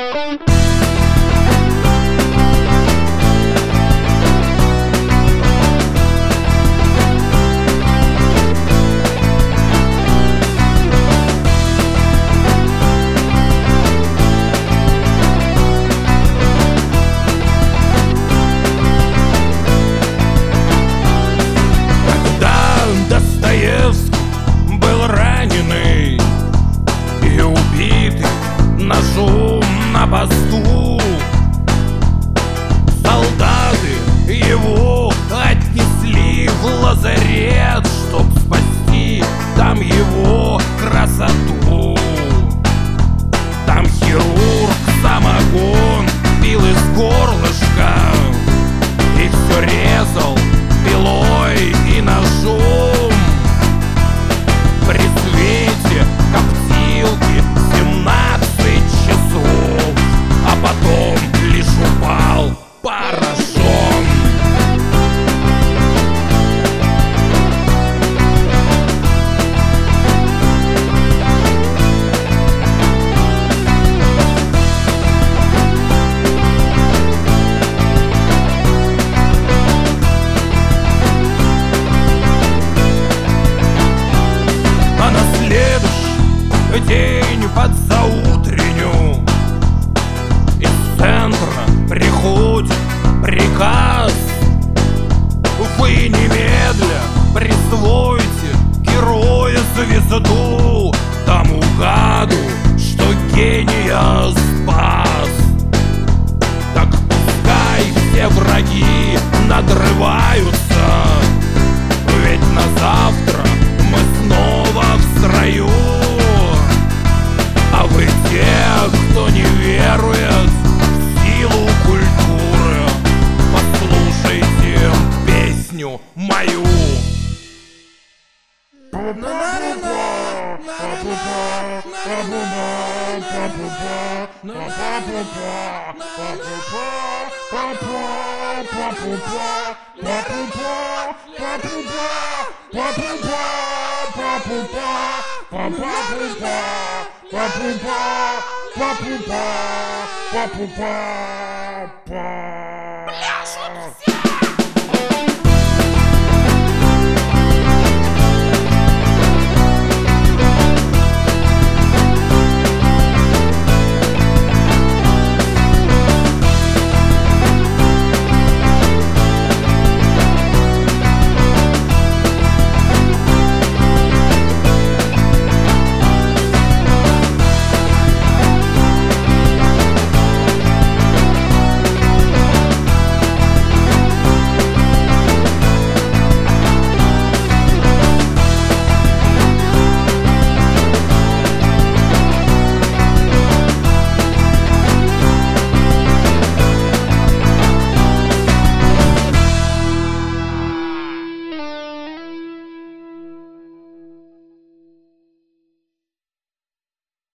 Был раненый и убитый ножом на посту. Солдаты его отнесли в лазарет, чтоб спасти там его красоту. Там хирург самогон пил из горлышка и все резал пилой и ножом. При свете коптилки 17 часов, а потом лишь упал поражен. День под заутренню из центра приходит приказ: вы немедля присвоите героя звезду тому гаду, что гения спас. Так пускай все враги надрываются, ведь на завтра мы снова в строю. А вы те, кто не верует в силу культуры, послушайте песню мою. Бля,